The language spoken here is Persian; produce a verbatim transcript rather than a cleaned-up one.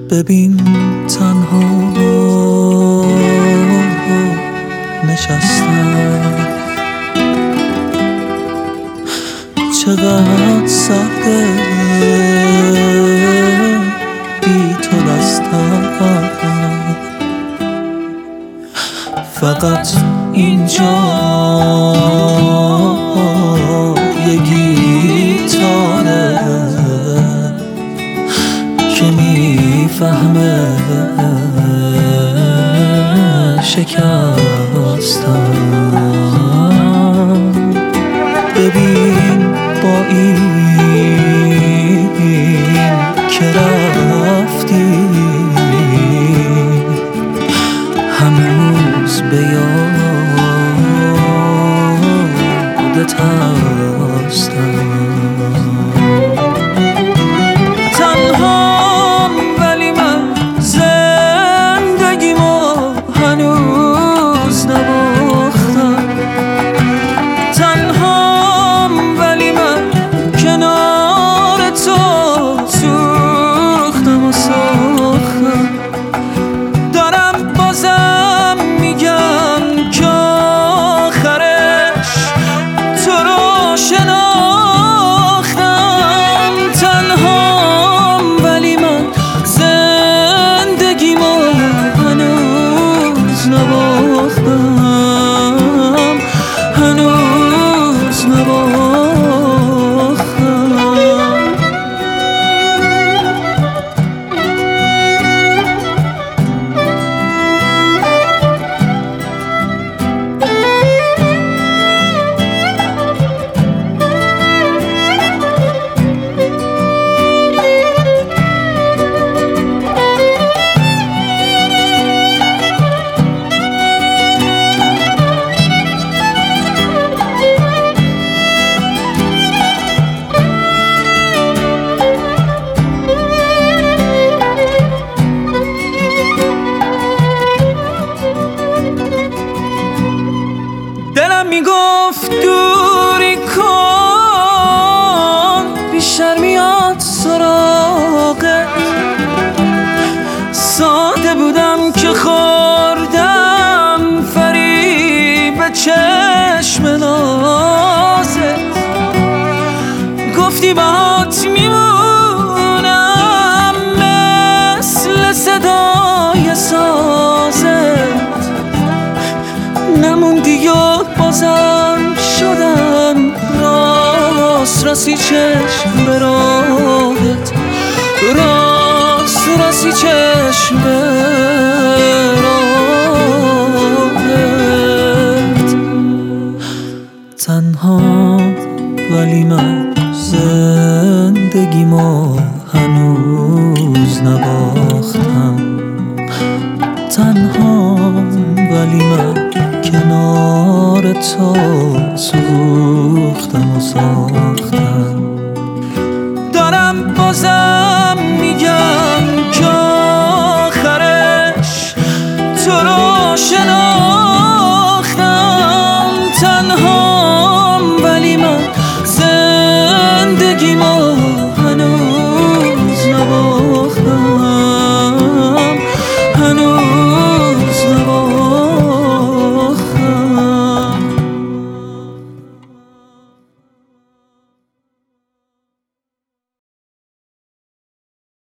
ببین تنها نشستم، چقدر سخته بی تو دستم. فقط اینجا یه گیتاره که میفهمه شکستم. ببین با این که رفتی هنوز به یادت هستم. تنهام ولی من زندگیمو هنوز نباختم. تنهام ولی من کنار تو سوختم و ساختم. دارم بازم میگم که آخرش تو رو شناختم. تنهام ولی من زندگیمو هنوز نباختم، هنوز نباختم. دلم میگفت دوری کن، بیشتر میاد سراغت. ساده بودم که خوردم فریب چشم نازت. گفتی باهات میمونم مثل صدای سازت. نموندی و بازم شدم راست راستی چشم به راهت، راست راستی چشم به راهت. تنها ولی من زندگیمو هنوز نباختم. تنها ولی من کنار تو سوختم و ساختم.